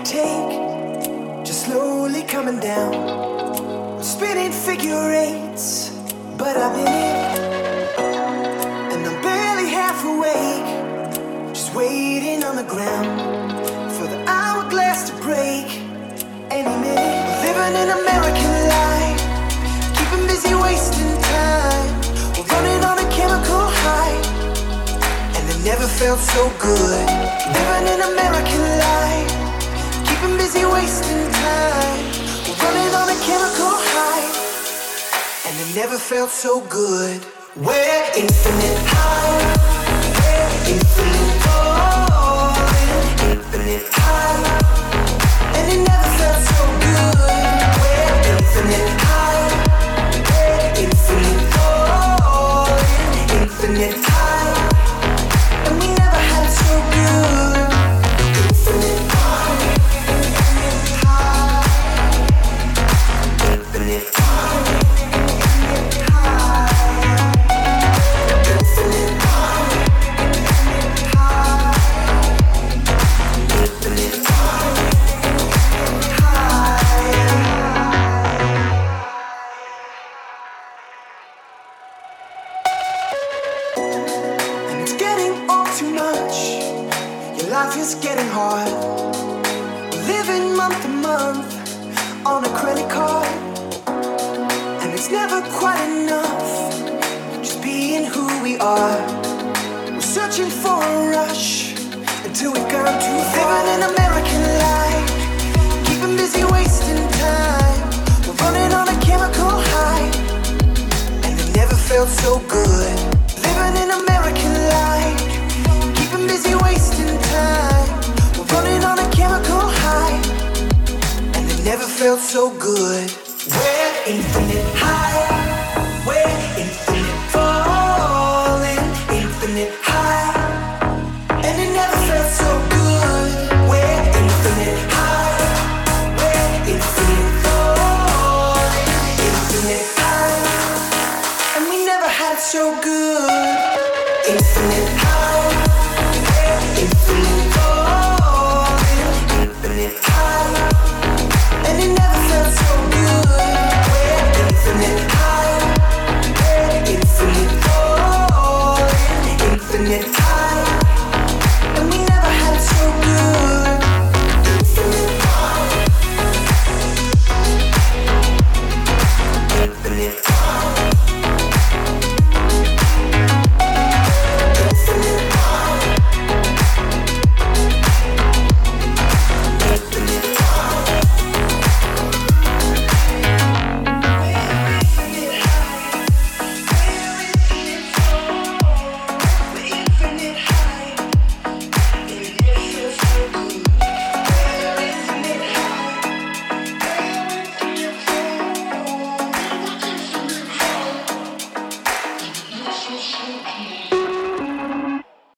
take, just slowly coming down. Spinning figure eights, but I'm in it, and I'm barely half awake, just waiting on the ground for the hourglass to break any minute. Living an American life, keeping busy, wasting time. We're running on a chemical high, and it never felt so good. Living an American life, keeping busy, wasting time. We're running on a chemical high, and it never felt so good. We're infinite high, we're infinite falling, infinite high, and it never felt so good. We're infinite high, we're infinite falling, infinite high, and we never had it so good. Infinite high, infinite high, infinite high. Life is getting hard, living month to month on a credit card, and it's never quite enough just being who we are. We're searching for a rush until we've gone too far. Living an American life, keeping busy, wasting time. We're running on a chemical high, and it never felt so good. Living an American life, keeping busy, wasting time. We're running on a chemical high, and it never felt so good. We're infinite high, we're infinite falling, infinite high, and it never felt so good. We're infinite high, we're infinite falling, infinite high, and we never had it so good. Infinite high, infinite falling, infinite high, and it never felt so good. We're infinite high, we're infinite falling, infinite high.